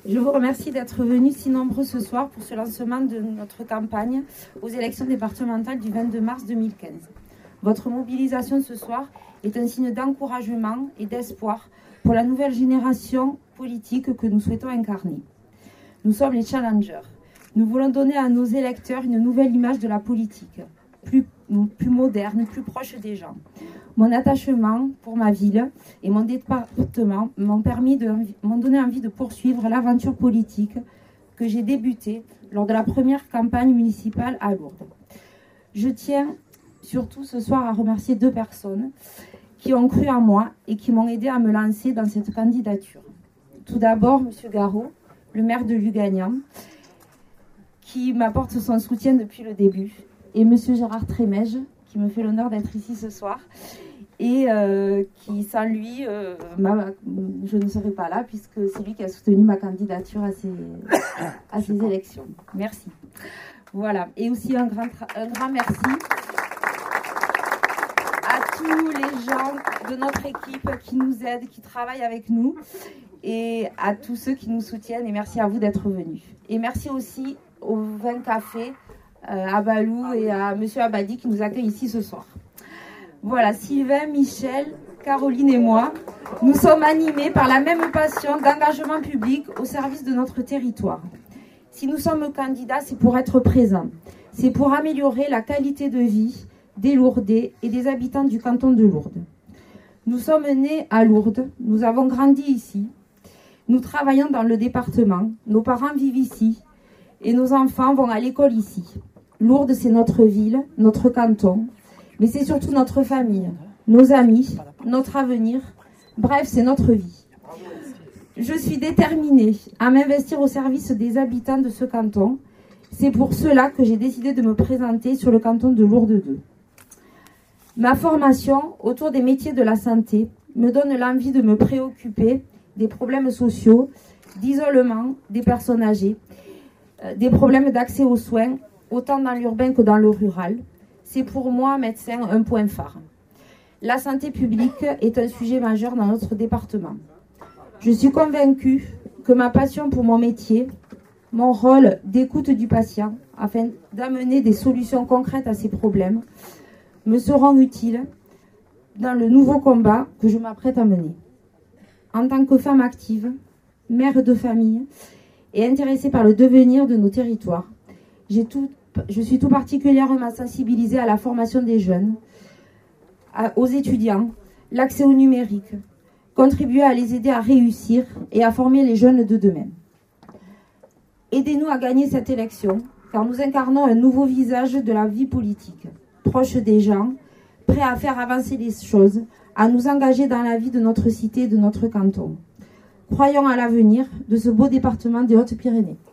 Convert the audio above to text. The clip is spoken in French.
Je vous remercie d'être venus si nombreux ce soir pour ce lancement de notre campagne aux élections départementales du 22 mars 2015. Votre mobilisation ce soir est un signe d'encouragement et d'espoir pour la nouvelle génération politique que nous souhaitons incarner. Nous sommes les challengers. Nous voulons donner à nos électeurs une nouvelle image de la politique, plus moderne, plus proche des gens. Mon attachement pour ma ville et mon département m'ont donné envie de poursuivre l'aventure politique que j'ai débutée lors de la première campagne municipale à Lourdes. Je tiens surtout ce soir à remercier 2 personnes qui ont cru en moi et qui m'ont aidé à me lancer dans cette candidature. Tout d'abord, M. Garot, le maire de Lugagnan, qui m'apporte son soutien depuis le début, et M. Gérard Trémège, qui me fait l'honneur d'être ici ce soir, et qui, sans lui, je ne serais pas là, puisque c'est lui qui a soutenu ma candidature à ces élections. Merci. Voilà. Et aussi un grand merci à tous les gens de notre équipe qui nous aident, qui travaillent avec nous, et à tous ceux qui nous soutiennent. Et merci à vous d'être venus. Et merci aussi au Vin Café, à Balou et à M. Abadi qui nous accueillent ici ce soir. Voilà, Sylvain, Michel, Caroline et moi, nous sommes animés par la même passion d'engagement public au service de notre territoire. Si nous sommes candidats, c'est pour être présents. C'est pour améliorer la qualité de vie des Lourdais et des habitants du canton de Lourdes. Nous sommes nés à Lourdes, nous avons grandi ici, nous travaillons dans le département, nos parents vivent ici et nos enfants vont à l'école ici. Lourdes, c'est notre ville, notre canton, mais c'est surtout notre famille, nos amis, notre avenir. Bref, c'est notre vie. Je suis déterminée à m'investir au service des habitants de ce canton. C'est pour cela que j'ai décidé de me présenter sur le canton de Lourdes 2. Ma formation autour des métiers de la santé me donne l'envie de me préoccuper des problèmes sociaux, d'isolement des personnes âgées, des problèmes d'accès aux soins, autant dans l'urbain que dans le rural. C'est pour moi, médecin, un point phare. La santé publique est un sujet majeur dans notre département. Je suis convaincue que ma passion pour mon métier, mon rôle d'écoute du patient, afin d'amener des solutions concrètes à ces problèmes, me seront utiles dans le nouveau combat que je m'apprête à mener. En tant que femme active, mère de famille et intéressée par le devenir de nos territoires, je suis tout particulièrement sensibilisée à la formation des jeunes, aux étudiants, l'accès au numérique, contribuer à les aider à réussir et à former les jeunes de demain. Aidez-nous à gagner cette élection, car nous incarnons un nouveau visage de la vie politique, proche des gens, prêt à faire avancer les choses, à nous engager dans la vie de notre cité et de notre canton. Croyons à l'avenir de ce beau département des Hautes-Pyrénées.